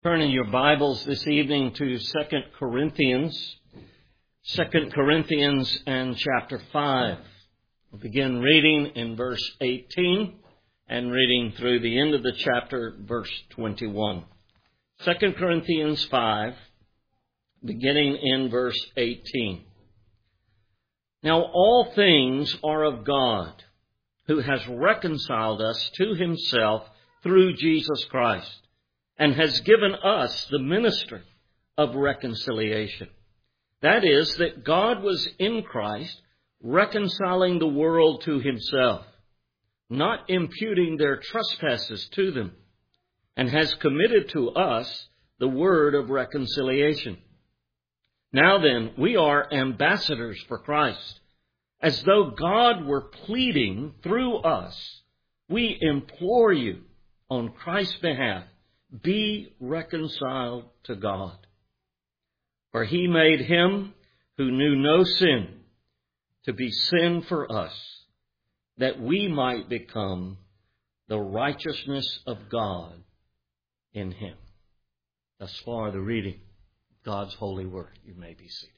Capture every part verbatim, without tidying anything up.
Turning your Bibles this evening to Second Corinthians, Second Corinthians and chapter five. We'll begin reading in verse eighteen and reading through the end of the chapter, verse twenty-one. Second Corinthians five, beginning in verse eighteen. Now all things are of God, who has reconciled us to himself through Jesus Christ, and has given us the ministry of reconciliation. That is, that God was in Christ reconciling the world to himself, not imputing their trespasses to them, and has committed to us the word of reconciliation. Now then, we are ambassadors for Christ. As though God were pleading through us, we implore you on Christ's behalf, be reconciled to God. For he made him who knew no sin to be sin for us, that we might become the righteousness of God in him. Thus far the reading of God's holy word. You may be seated.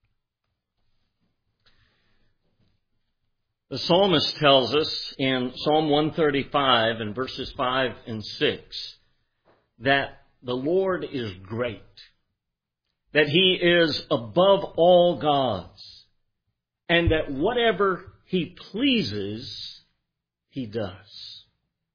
The psalmist tells us in Psalm one thirty-five and verses five and six that the Lord is great, that he is above all gods, and that whatever he pleases, he does.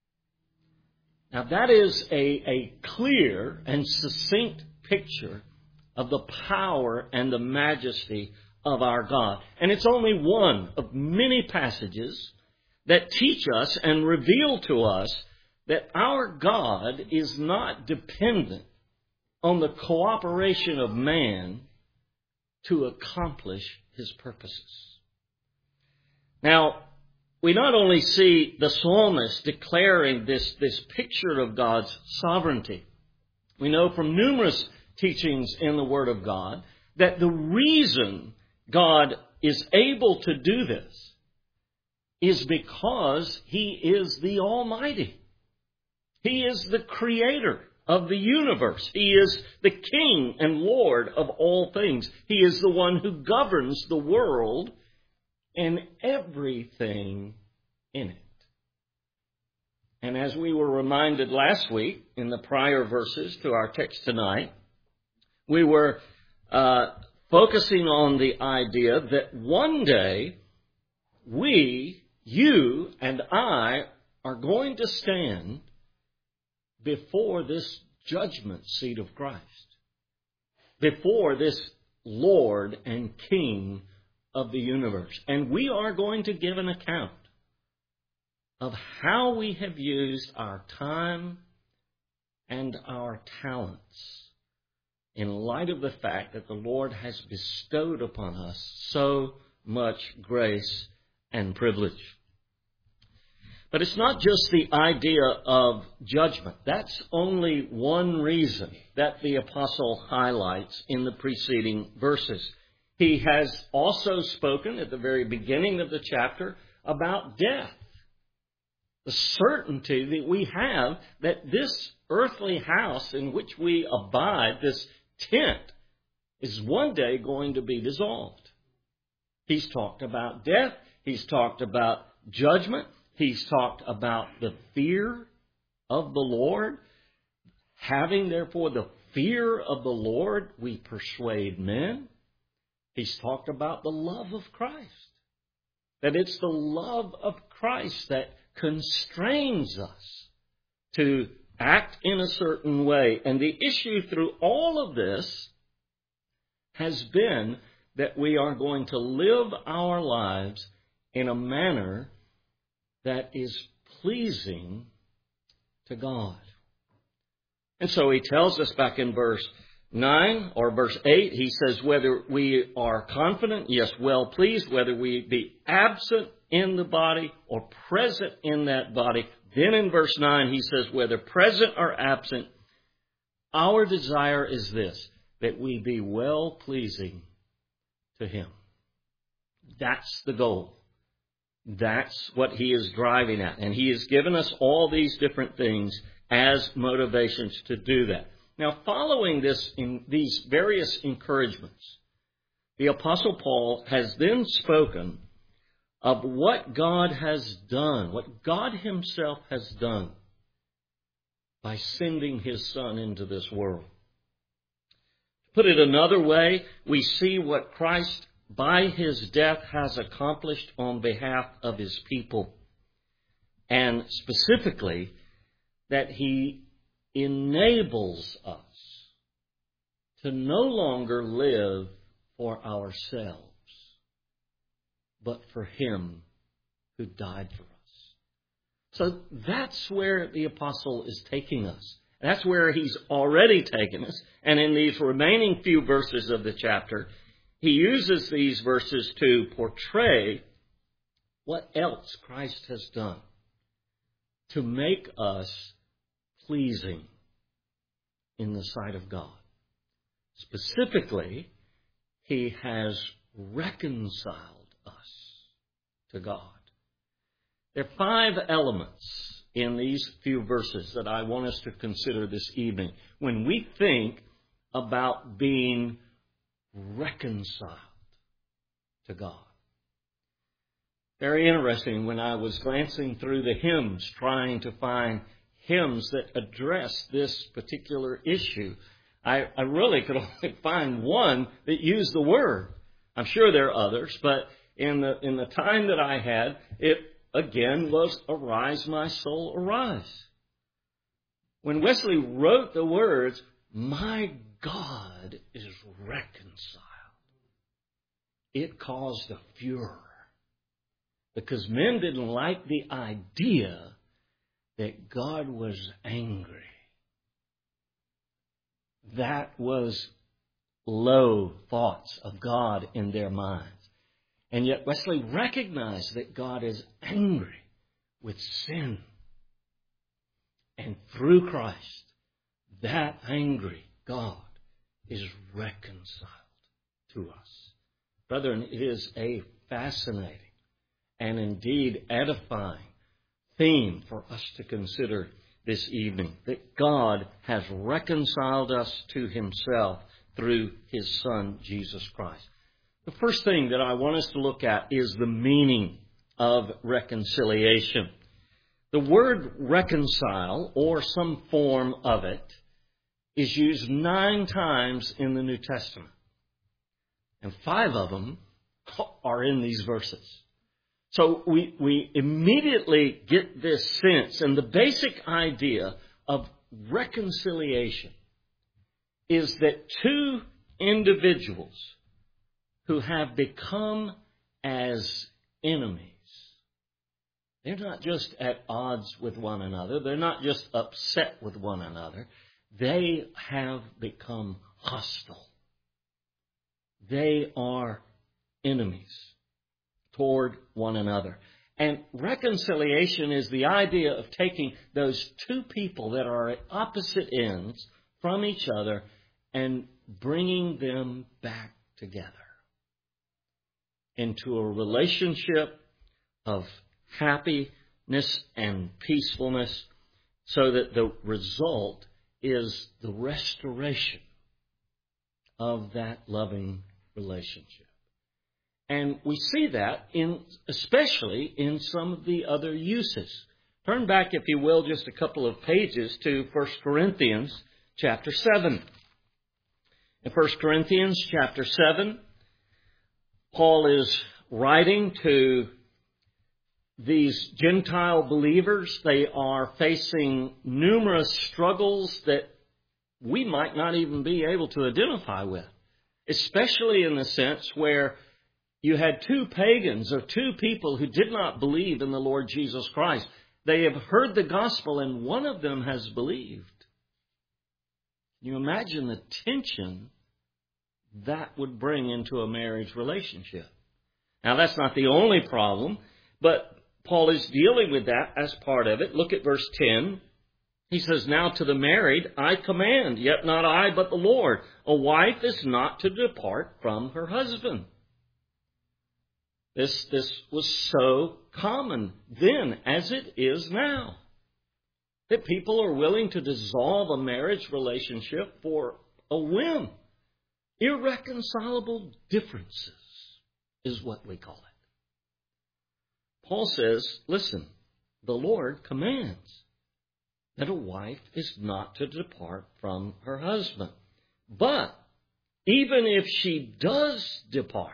Now that is a, a clear and succinct picture of the power and the majesty of our God. And it's only one of many passages that teach us and reveal to us that our God is not dependent on the cooperation of man to accomplish his purposes. Now, we not only see the psalmist declaring this, this picture of God's sovereignty, we know from numerous teachings in the Word of God that the reason God is able to do this is because he is the Almighty. He is the creator of the universe. He is the King and Lord of all things. He is the one who governs the world and everything in it. And as we were reminded last week in the prior verses to our text tonight, we were uh, focusing on the idea that one day we, you and I, are going to stand before this judgment seat of Christ, before this Lord and King of the universe. And we are going to give an account of how we have used our time and our talents in light of the fact that the Lord has bestowed upon us so much grace and privilege. But it's not just the idea of judgment. That's only one reason that the apostle highlights in the preceding verses. He has also spoken at the very beginning of the chapter about death. The certainty that we have that this earthly house in which we abide, this tent, is one day going to be dissolved. He's talked about death. He's talked about judgment. He's talked about the fear of the Lord. Having, therefore, the fear of the Lord, we persuade men. He's talked about the love of Christ. That it's the love of Christ that constrains us to act in a certain way. And the issue through all of this has been that we are going to live our lives in a manner that is pleasing to God. And so he tells us back in verse nine or verse eight, he says, whether we are confident, yes, well pleased, whether we be absent in the body or present in that body. Then in verse nine, he says, whether present or absent, our desire is this, that we be well pleasing to him. That's the goal. That's what he is driving at. And he has given us all these different things as motivations to do that. Now, following this in these various encouragements, the Apostle Paul has then spoken of what God has done, what God himself has done by sending his Son into this world. To put it another way, we see what Christ, by his death, has accomplished on behalf of his people. And specifically, that he enables us to no longer live for ourselves, but for him who died for us. So that's where the apostle is taking us. That's where he's already taken us. And in these remaining few verses of the chapter, he uses these verses to portray what else Christ has done to make us pleasing in the sight of God. Specifically, he has reconciled us to God. There are five elements in these few verses that I want us to consider this evening when we think about being reconciled to God. Very interesting, when I was glancing through the hymns, trying to find hymns that address this particular issue, I, I really could only find one that used the word. I'm sure there are others, but in the in the time that I had, it again was "Arise, my soul, arise." When Wesley wrote the words, "My God is reconciled," it caused a furor, because men didn't like the idea that God was angry. That was low thoughts of God in their minds. And yet Wesley recognized that God is angry with sin. And through Christ, that angry God is reconciled to us. Brethren, it is a fascinating and indeed edifying theme for us to consider this evening, that God has reconciled us to himself through his Son, Jesus Christ. The first thing that I want us to look at is the meaning of reconciliation. The word reconcile, or some form of it, is used nine times in the New Testament. And five of them are in these verses. So we, we immediately get this sense, and the basic idea of reconciliation is that two individuals who have become as enemies, they're not just at odds with one another, they're not just upset with one another, they have become hostile. They are enemies toward one another. And reconciliation is the idea of taking those two people that are at opposite ends from each other and bringing them back together into a relationship of happiness and peacefulness, so that the result is the restoration of that loving relationship. And we see that in, especially in some of the other uses. Turn back, if you will, just a couple of pages to First Corinthians chapter seven. In First Corinthians chapter seven, Paul is writing to these Gentile believers. They are facing numerous struggles that we might not even be able to identify with, especially in the sense where you had two pagans, or two people who did not believe in the Lord Jesus Christ. They have heard the gospel and one of them has believed. Can you imagine the tension that would bring into a marriage relationship? Now, that's not the only problem, but Paul is dealing with that as part of it. Look at verse ten. He says, "Now to the married I command, yet not I, but the Lord. A wife is not to depart from her husband." This, this was so common then as it is now. That people are willing to dissolve a marriage relationship for a whim. Irreconcilable differences is what we call it. Paul says, listen, the Lord commands that a wife is not to depart from her husband. But even if she does depart,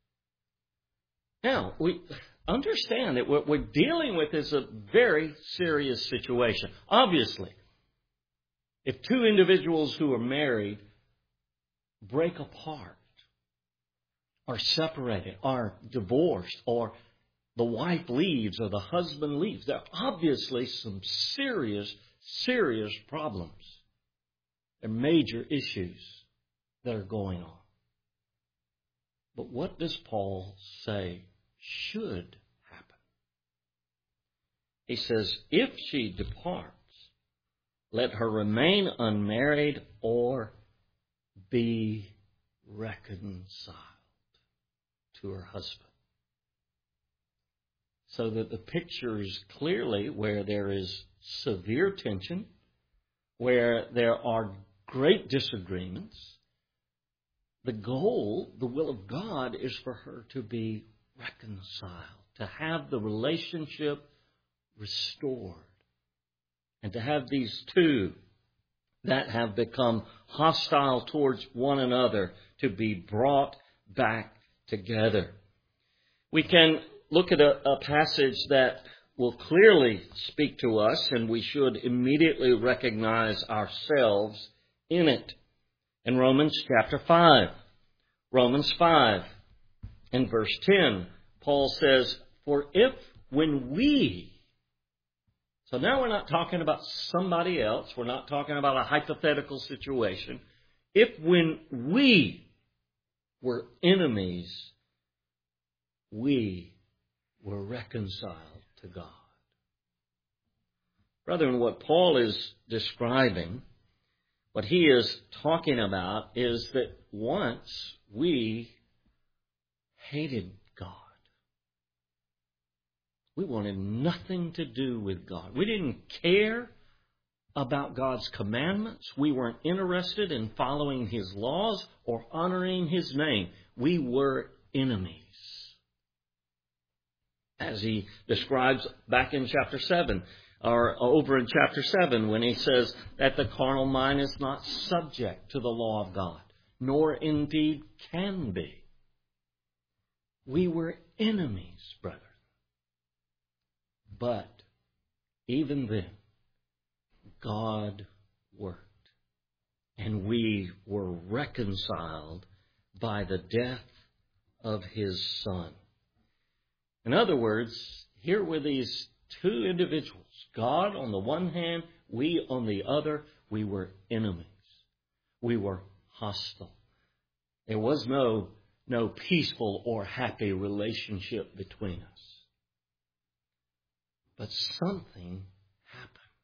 now we understand that what we're dealing with is a very serious situation. Obviously, if two individuals who are married break apart, are separated, are divorced, or the wife leaves or the husband leaves, there are obviously some serious, serious problems. There are major issues that are going on. But what does Paul say should happen? He says, if she departs, let her remain unmarried or be reconciled to her husband. So that the picture is clearly where there is severe tension, where there are great disagreements. The goal, the will of God, is for her to be reconciled, to have the relationship restored, and to have these two that have become hostile towards one another to be brought back together. We can look at a, a passage that will clearly speak to us, and we should immediately recognize ourselves in it. In Romans chapter five, Romans five and verse ten, Paul says, for if when we, so now we're not talking about somebody else, we're not talking about a hypothetical situation. If when we were enemies, we were reconciled to God. Brethren, what Paul is describing, what he is talking about, is that once we hated God. We wanted nothing to do with God. We didn't care about God's commandments. We weren't interested in following His laws or honoring His name. We were enemies. As he describes back in chapter seven, or over in chapter seven, when he says that the carnal mind is not subject to the law of God, nor indeed can be. We were enemies, brethren. But even then, God worked, and we were reconciled by the death of His Son. In other words, here were these two individuals. God on the one hand, we on the other. We were enemies. We were hostile. There was no, no peaceful or happy relationship between us. But something happened.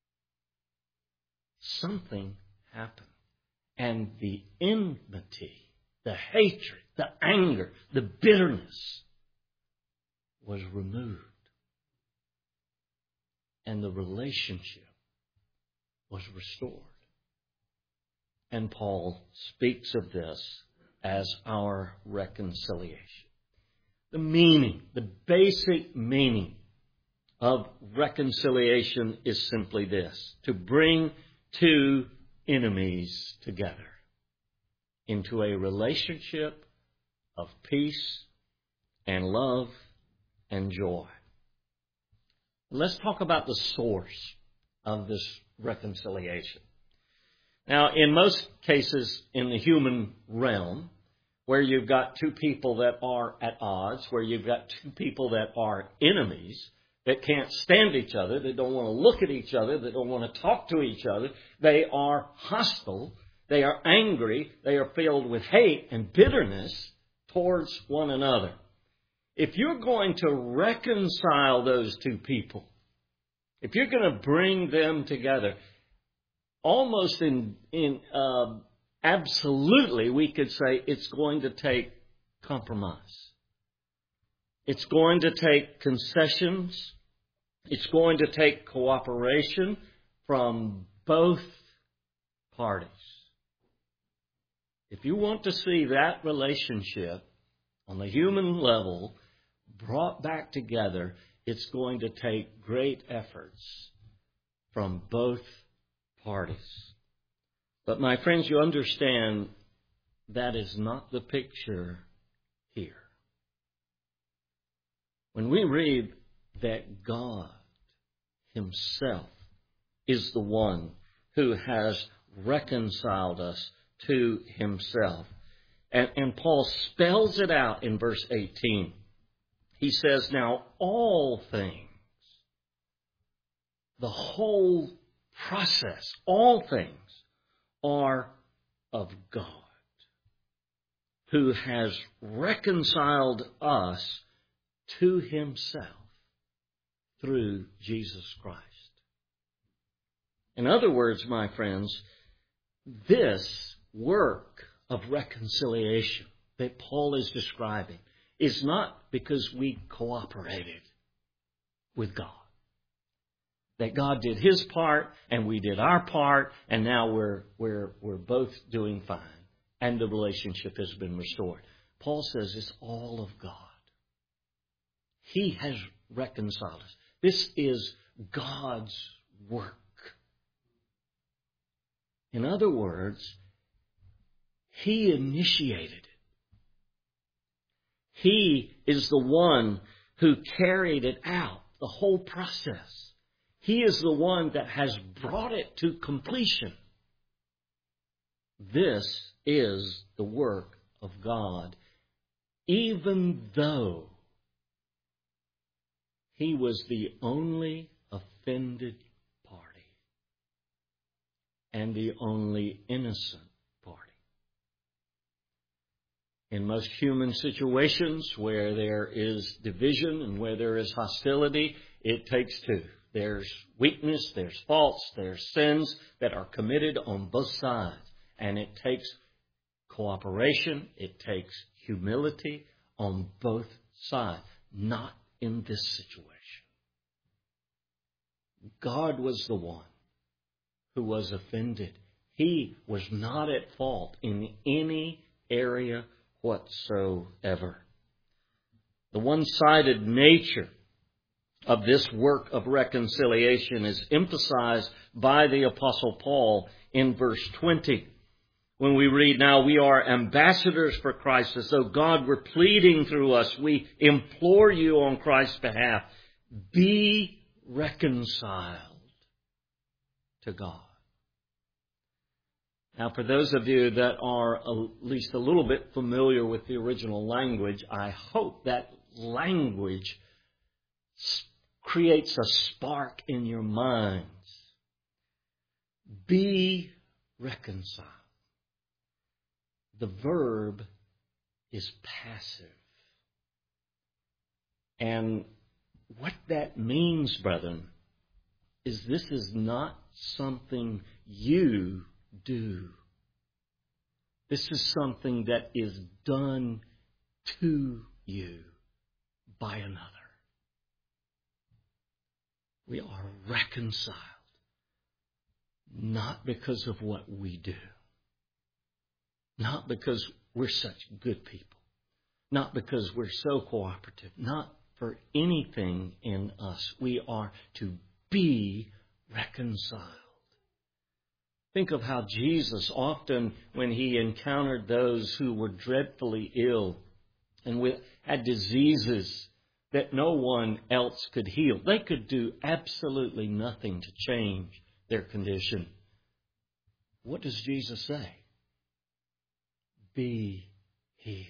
Something happened. And the enmity, the hatred, the anger, the bitterness was removed. And the relationship was restored. And Paul speaks of this as our reconciliation. The meaning, the basic meaning of reconciliation is simply this: to bring two enemies together into a relationship of peace and love and joy. Let's talk about the source of this reconciliation. Now, in most cases in the human realm, where you've got two people that are at odds, where you've got two people that are enemies, that can't stand each other, that don't want to look at each other, that don't want to talk to each other, they are hostile, they are angry, they are filled with hate and bitterness towards one another. If you're going to reconcile those two people, if you're going to bring them together, almost in, in uh, absolutely, we could say it's going to take compromise. It's going to take concessions. It's going to take cooperation from both parties. If you want to see that relationship on the human level brought back together, it's going to take great efforts from both parties. But my friends, you understand that is not the picture here. When we read that God Himself is the one who has reconciled us to Himself. And, and Paul spells it out in verse eighteen. He says, now all things, the whole process, all things are of God, who has reconciled us to Himself through Jesus Christ. In other words, my friends, this work of reconciliation that Paul is describing is not because we cooperated with God. That God did His part and we did our part, and now we're we're we're both doing fine and the relationship has been restored. Paul says it's all of God. He has reconciled us. This is God's work. In other words, He initiated it. He is the one who carried it out, the whole process. He is the one that has brought it to completion. This is the work of God, even though He was the only offended party and the only innocent party. In most human situations where there is division and where there is hostility, it takes two. There's weakness, there's faults, there's sins that are committed on both sides. And it takes cooperation, it takes humility on both sides. Not in this situation. God was the one who was offended. He was not at fault in any area whatsoever. The one-sided nature of this work of reconciliation is emphasized by the Apostle Paul in verse twenty. When we read, now we are ambassadors for Christ, as though God were pleading through us. We implore you on Christ's behalf, be reconciled to God. Now, for those of you that are at least a little bit familiar with the original language, I hope that language creates a spark in your minds. Be reconciled. The verb is passive. And what that means, brethren, is this is not something you do. This is something that is done to you by another. We are reconciled, not because of what we do. Not because we're such good people. Not because we're so cooperative. Not for anything in us. We are to be reconciled. Think of how Jesus often, when He encountered those who were dreadfully ill and with, had diseases that no one else could heal. They could do absolutely nothing to change their condition. What does Jesus say? Be healed.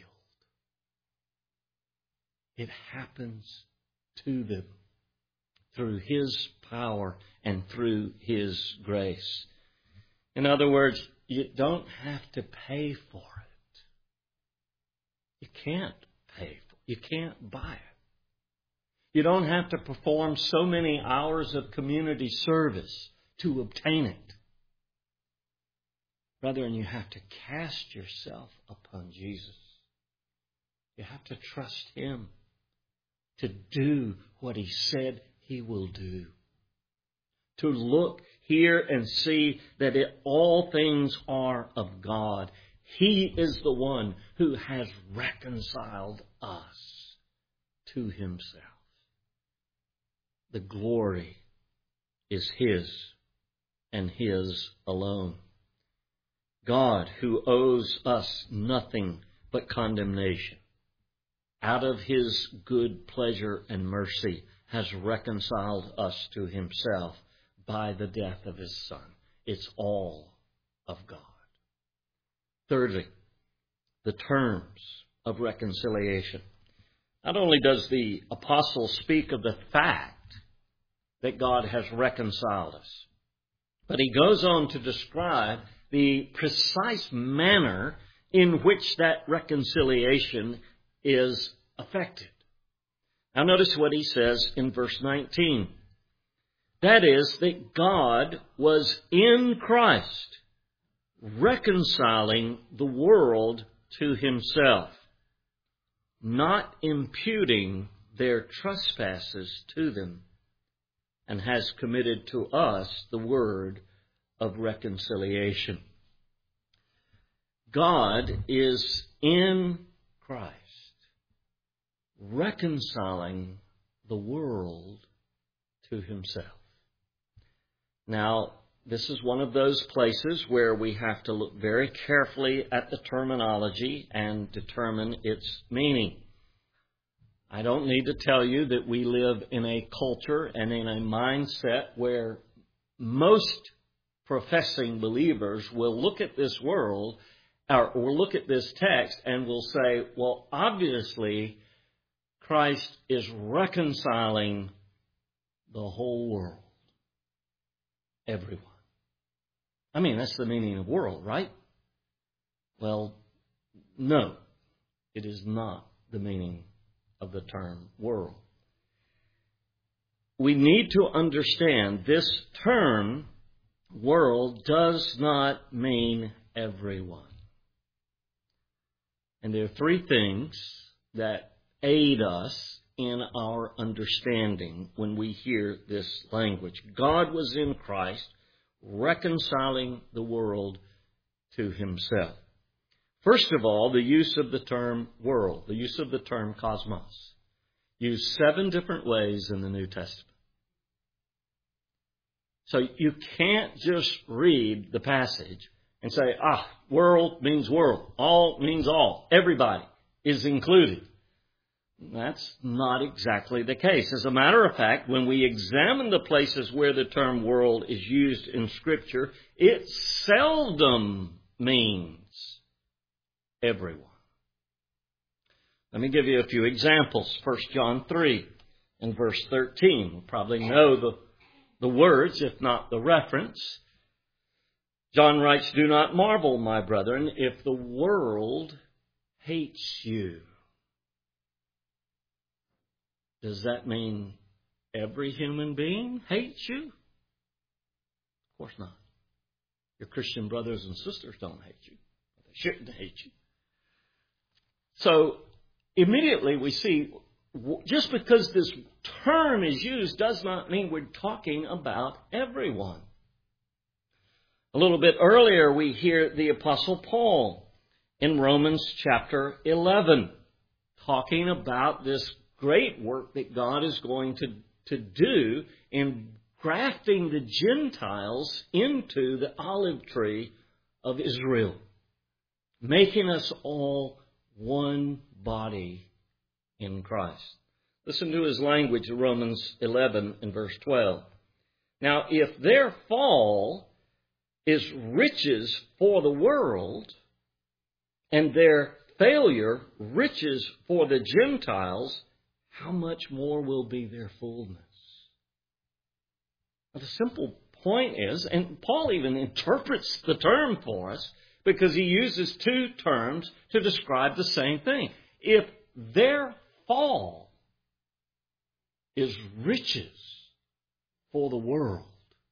It happens to them through His power and through His grace. In other words, you don't have to pay for it. You can't pay for it. You can't buy it. You don't have to perform so many hours of community service to obtain it. Brethren, you have to cast yourself upon Jesus. You have to trust Him to do what He said He will do. to look, hear, and see that it, all things are of God. He is the one who has reconciled us to Himself. The glory is His and His alone. God, who owes us nothing but condemnation, out of His good pleasure and mercy, has reconciled us to Himself by the death of His Son. It's all of God. Thirdly, the terms of reconciliation. Not only does the apostle speak of the fact that God has reconciled us, but he goes on to describe the precise manner in which that reconciliation is effected. Now notice what he says in verse nineteen. That is, that God was in Christ, reconciling the world to Himself, not imputing their trespasses to them, and has committed to us the word of reconciliation. God is in Christ, reconciling the world to Himself. Now, this is one of those places where we have to look very carefully at the terminology and determine its meaning. I don't need to tell you that we live in a culture and in a mindset where most professing believers will look at this world or, or look at this text and will say, well, obviously, Christ is reconciling the whole world. Everyone. I mean, that's the meaning of world, right? Well, no, it is not the meaning of the term world. We need to understand this term, world, does not mean everyone. And there are three things that aid us in our understanding when we hear this language. God was in Christ, reconciling the world to Himself. First of all, the use of the term world, the use of the term cosmos, used seven different ways in the New Testament. So you can't just read the passage and say, ah, world means world, all means all, everybody is included. That's not exactly the case. As a matter of fact, when we examine the places where the term world is used in Scripture, it seldom means everyone. Let me give you a few examples. First John three and verse thirteen. You probably know the, the words, if not the reference. John writes, "Do not marvel, my brethren, if the world hates you." Does that mean every human being hates you? Of course not. Your Christian brothers and sisters don't hate you. They shouldn't hate you. So immediately we see, just because this term is used does not mean we're talking about everyone. A little bit earlier we hear the Apostle Paul in Romans chapter eleven talking about this great work that God is going to, to do in grafting the Gentiles into the olive tree of Israel, making us all one body in Christ. Listen to his language in Romans eleven and verse twelve. Now, if their fall is riches for the world, and their failure riches for the Gentiles, how much more will be their fullness? Now, the simple point is, and Paul even interprets the term for us, because he uses two terms to describe the same thing. If their fall is riches for the world,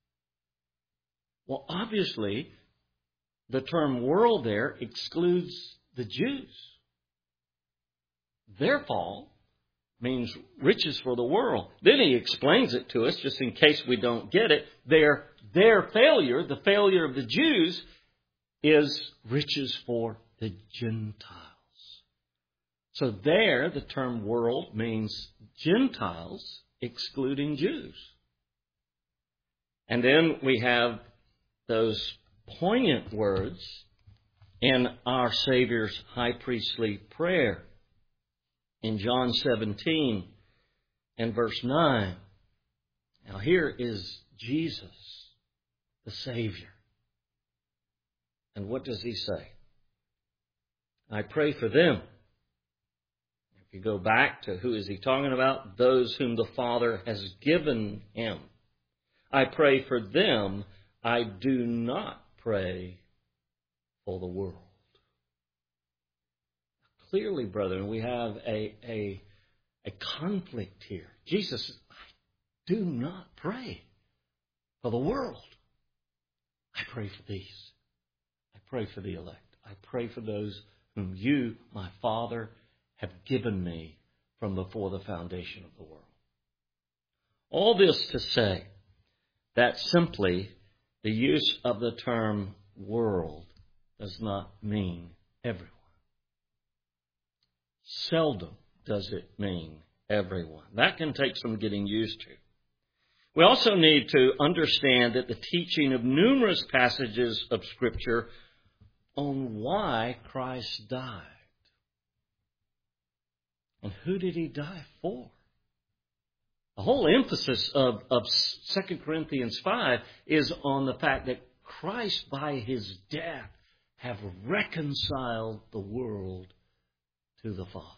well, obviously, the term world there excludes the Jews. Their fall means riches for the world. Then he explains it to us, just in case we don't get it. Their, their failure, the failure of the Jews, is riches for the Gentiles. So there, the term world means Gentiles, excluding Jews. And then we have those poignant words in our Savior's high priestly prayer in John seventeen and verse nine. Now here is Jesus, the Savior. And what does he say? I pray for them. If you go back to who is he talking about? Those whom the Father has given him. I pray for them. I do not pray for the world. Clearly, brethren, we have a, a, a conflict here. Jesus says, I do not pray for the world. I pray for these. I pray for the elect. I pray for those whom you, my Father, have given me from before the foundation of the world. All this to say that simply the use of the term world does not mean everyone. Seldom does it mean everyone. That can take some getting used to. We also need to understand that the teaching of numerous passages of Scripture on why Christ died. And who did he die for? The whole emphasis of, of Second Corinthians five is on the fact that Christ, by his death, have reconciled the world to the Father.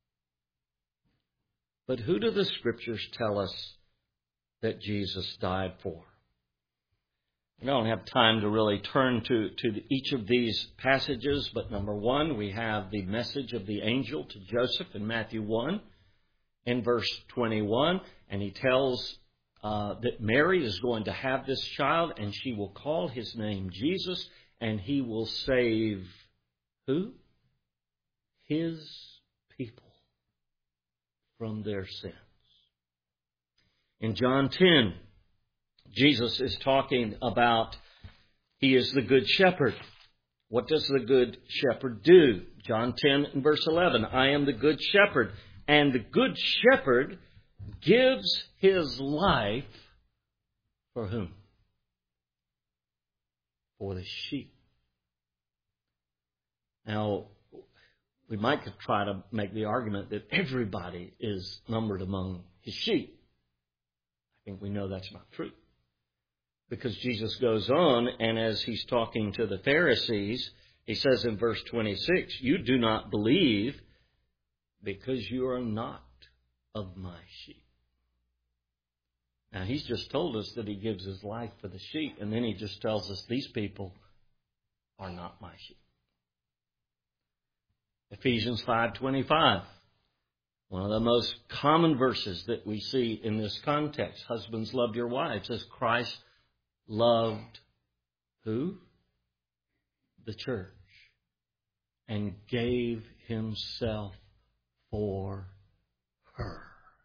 But who do the Scriptures tell us that Jesus died for? We don't have time to really turn to, to each of these passages, but number one, we have the message of the angel to Joseph in Matthew one in verse twenty-one, and he tells uh, that Mary is going to have this child, and she will call his name Jesus, and he will save who? His people from their sins. In John ten, Jesus is talking about he is the good shepherd. What does the good shepherd do? John ten and verse eleven, I am the good shepherd, and the good shepherd gives his life for whom? For the sheep. Now, we might try to make the argument that everybody is numbered among his sheep. I think we know that's not true. Because Jesus goes on, and as he's talking to the Pharisees, he says in verse twenty-six, you do not believe because you are not of my sheep. Now, he's just told us that he gives his life for the sheep, and then he just tells us these people are not my sheep. Ephesians five twenty-five, one of the most common verses that we see in this context. Husbands, love your wives as Christ loved who? The church. And gave himself for her.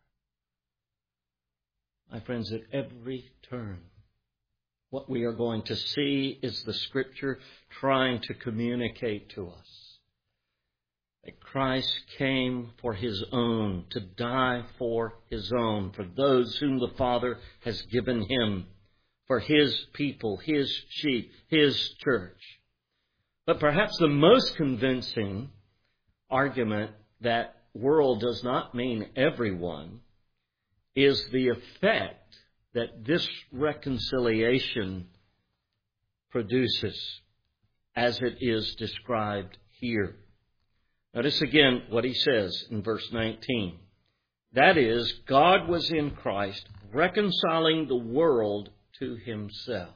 My friends, at every turn, what we are going to see is the Scripture trying to communicate to us that Christ came for his own, to die for his own, for those whom the Father has given him, for his people, his sheep, his church. But perhaps the most convincing argument that world does not mean everyone is the effect that this reconciliation produces as it is described here. Notice again what he says in verse nineteen. That is, God was in Christ reconciling the world to himself.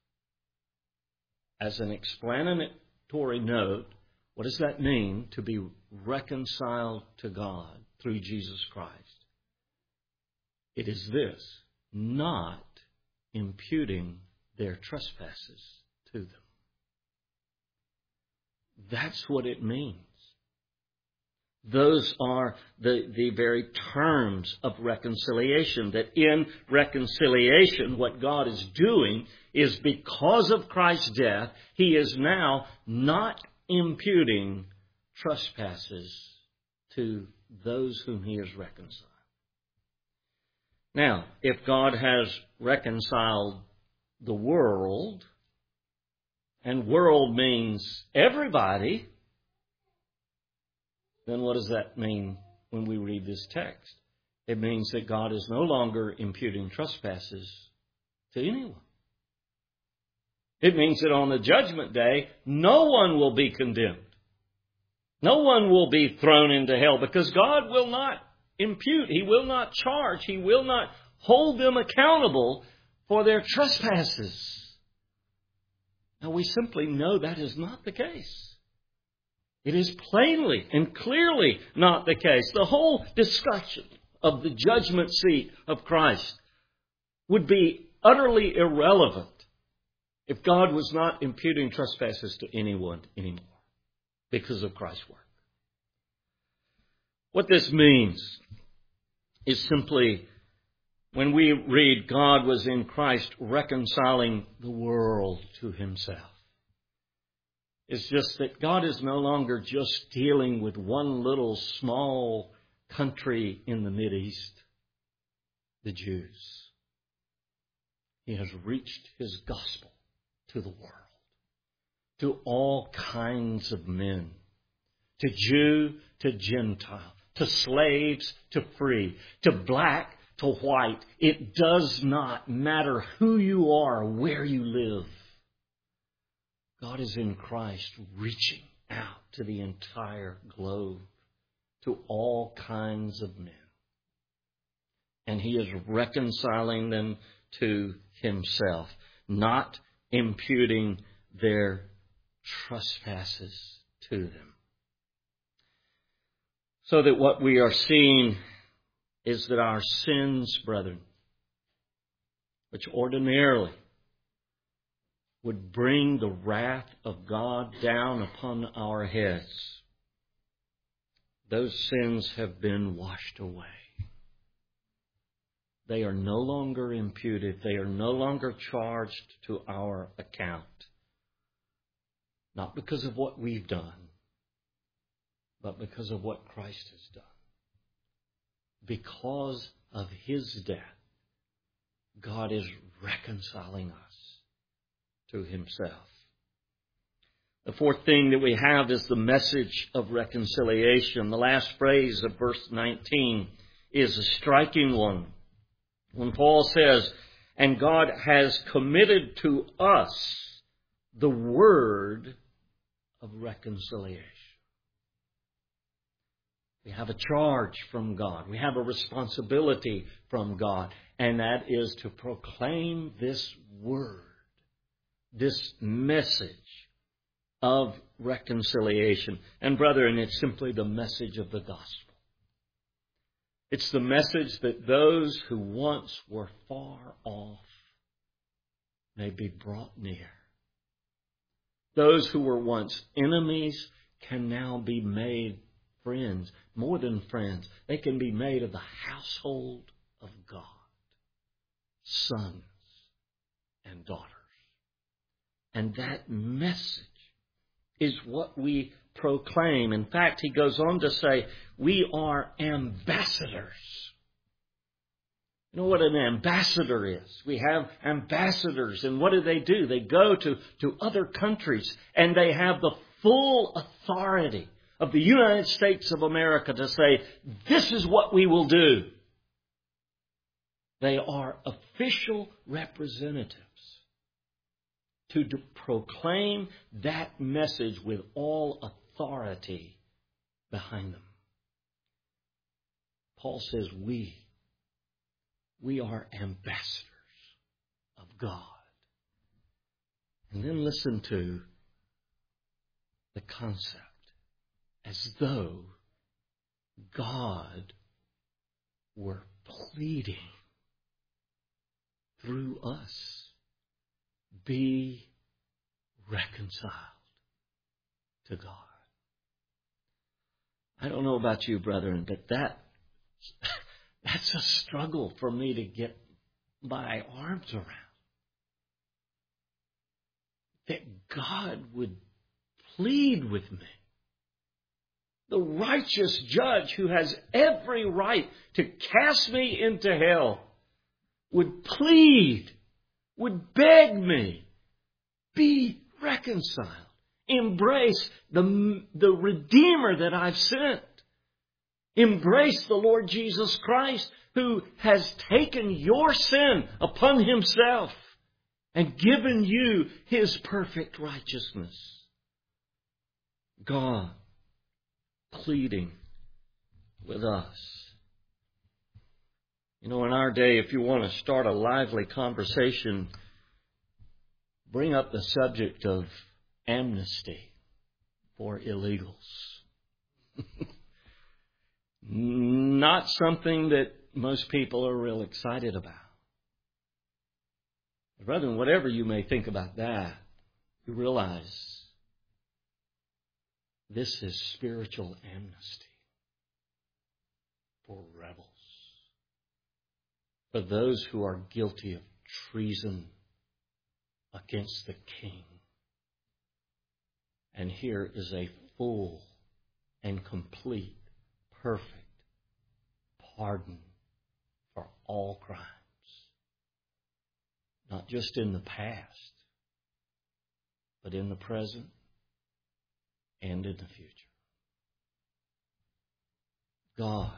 As an explanatory note, what does that mean to be reconciled to God through Jesus Christ? It is this, not imputing their trespasses to them. That's what it means. Those are the, the very terms of reconciliation. That in reconciliation, what God is doing is because of Christ's death, He is now not imputing trespasses to those whom He has reconciled. Now, if God has reconciled the world, and world means everybody, then what does that mean when we read this text? It means that God is no longer imputing trespasses to anyone. It means that on the judgment day, no one will be condemned. No one will be thrown into hell because God will not impute. He will not charge. He will not hold them accountable for their trespasses. Now, we simply know that is not the case. It is plainly and clearly not the case. The whole discussion of the judgment seat of Christ would be utterly irrelevant if God was not imputing trespasses to anyone anymore because of Christ's work. What this means is simply when we read God was in Christ reconciling the world to Himself. It's just that God is no longer just dealing with one little small country in the Mideast, the Jews. He has reached His gospel to the world, to all kinds of men, to Jew, to Gentile, to slaves, to free, to black, to white. It does not matter who you are, where you live. God is in Christ reaching out to the entire globe, to all kinds of men. And He is reconciling them to Himself, not imputing their trespasses to them. So that what we are seeing is that our sins, brethren, which ordinarily would bring the wrath of God down upon our heads, those sins have been washed away. They are no longer imputed. They are no longer charged to our account. Not because of what we've done, but because of what Christ has done. Because of His death, God is reconciling us to Himself. The fourth thing that we have is the message of reconciliation. The last phrase of verse nineteen is a striking one. When Paul says, and God has committed to us the word of reconciliation. We have a charge from God. We have a responsibility from God. And that is to proclaim this word, this message of reconciliation. And brethren, it's simply the message of the gospel. It's the message that those who once were far off may be brought near. Those who were once enemies can now be made friends, more than friends. They can be made of the household of God, sons and daughters. And that message is what we proclaim. In fact, he goes on to say, we are ambassadors. You know what an ambassador is? We have ambassadors, and what do they do? They go to, to other countries, and they have the full authority of the United States of America to say, this is what we will do. They are official representatives to proclaim that message with all authority behind them. Paul says we, we are ambassadors of God. And then listen to the concept. As though God were pleading through us, be reconciled to God. I don't know about you, brethren, but that that's a struggle for me to get my arms around. That God would plead with me. The righteous judge who has every right to cast me into hell would plead, would beg me, be reconciled, embrace the, the Redeemer that I've sent, embrace the Lord Jesus Christ who has taken your sin upon himself and given you his perfect righteousness. God pleading with us. You know, in our day, if you want to start a lively conversation, bring up the subject of amnesty for illegals. Not something that most people are real excited about. Brethren, whatever you may think about that, you realize this is spiritual amnesty for rebels, for those who are guilty of treason against the King. And here is a full and complete, perfect pardon for all crimes. Not just in the past, but in the present and in the future. God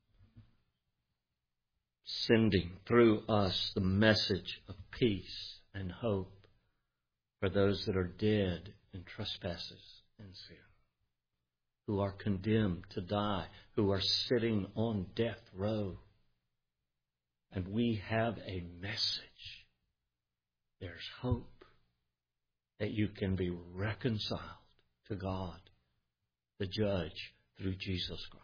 sending through us the message of peace and hope for those that are dead in trespasses and sin, who are condemned to die, who are sitting on death row. And we have a message. There's hope that you can be reconciled to God, the judge, through Jesus Christ.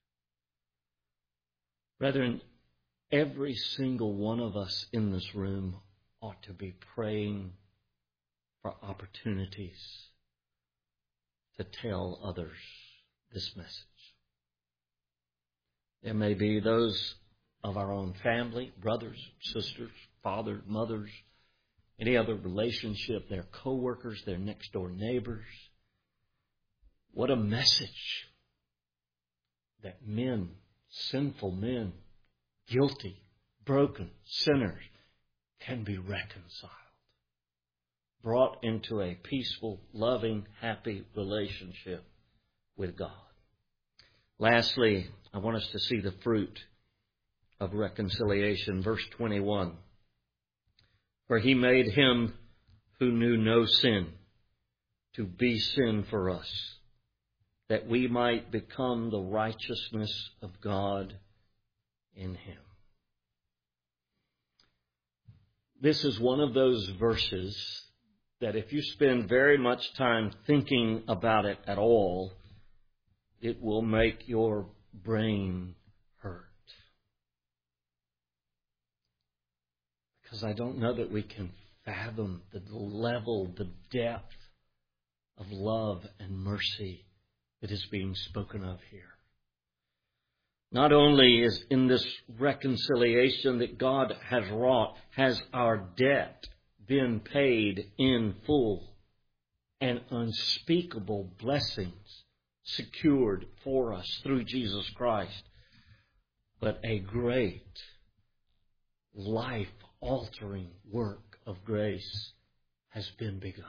Brethren, every single one of us in this room ought to be praying for opportunities to tell others this message. There may be those of our own family, brothers, sisters, fathers, mothers, any other relationship, their co-workers, their next door neighbors. What a message that men, sinful men, guilty, broken sinners can be reconciled, brought into a peaceful, loving, happy relationship with God. Lastly, I want us to see the fruit of reconciliation. Verse twenty-one. For he made him who knew no sin to be sin for us, that we might become the righteousness of God in him. This is one of those verses that if you spend very much time thinking about it at all, it will make your brain hurt. Because I don't know that we can fathom the level, the depth of love and mercy that is being spoken of here. Not only is in this reconciliation that God has wrought, has our debt been paid in full, and unspeakable blessings secured for us through Jesus Christ, but a great life-altering work of grace has been begun.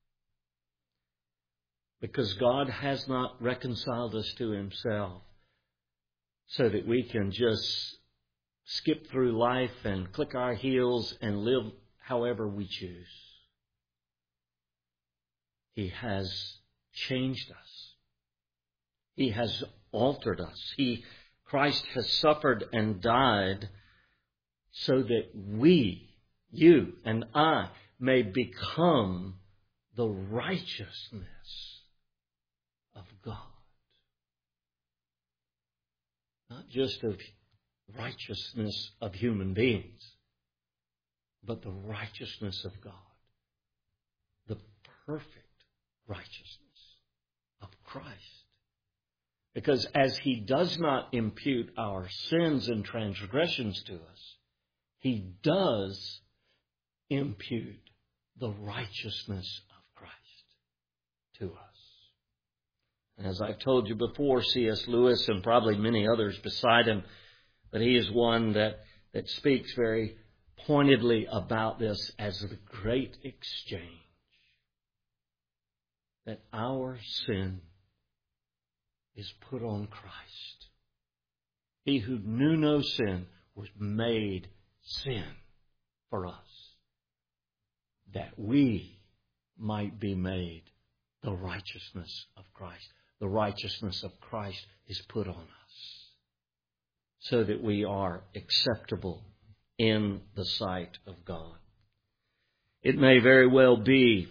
Because God has not reconciled us to himself so that we can just skip through life and click our heels and live however we choose. He has changed us. He has altered us. He, Christ has suffered and died so that we, you and I, may become the righteousness of God. Not just of righteousness of human beings, but the righteousness of God. The perfect righteousness of Christ. Because as He does not impute our sins and transgressions to us, He does impute the righteousness of Christ to us. And as I've told you before, C S Lewis and probably many others beside him, but he is one that, that speaks very pointedly about this as the great exchange. That our sin is put on Christ. He who knew no sin was made sin for us, that we might be made the righteousness of Christ. The righteousness of Christ is put on us so that we are acceptable in the sight of God. It may very well be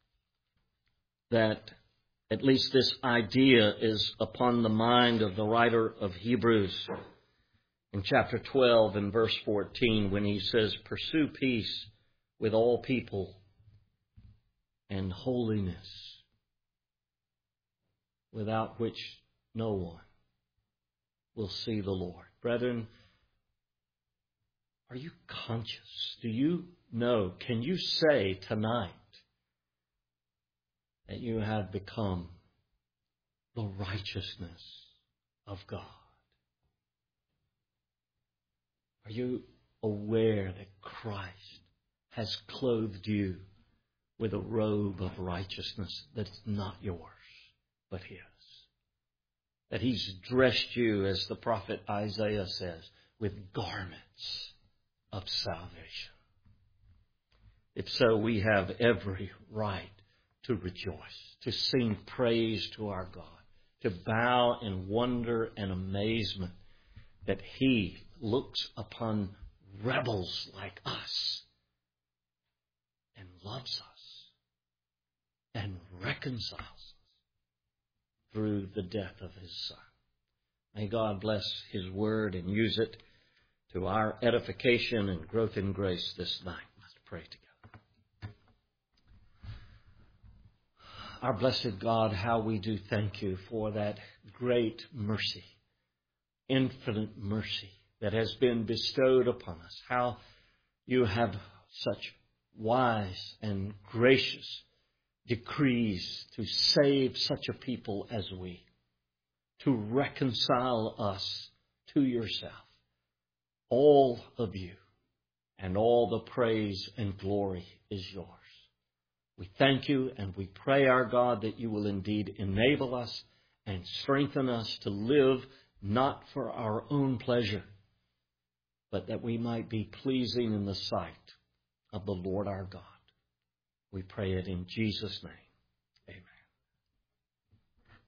that at least this idea is upon the mind of the writer of Hebrews in chapter twelve and verse fourteen when he says, "Pursue peace with all people and holiness, without which no one will see the Lord." Brethren, are you conscious? Do you know? Can you say tonight that you have become the righteousness of God? Are you aware that Christ has clothed you with a robe of righteousness that's not yours, but His? That He's dressed you, as the prophet Isaiah says, with garments of salvation. If so, we have every right to rejoice, to sing praise to our God, to bow in wonder and amazement that He looks upon rebels like us and loves us and reconciles us through the death of His Son. May God bless His word and use it to our edification and growth in grace this night. Let's pray together. Our blessed God, how we do thank You for that great mercy, infinite mercy that has been bestowed upon us. How You have such wise and gracious decrees to save such a people as we, to reconcile us to Yourself. All of You and all the praise and glory is Yours. We thank You and we pray, our God, that You will indeed enable us and strengthen us to live not for our own pleasure, but that we might be pleasing in the sight of the Lord our God. We pray it in Jesus' name.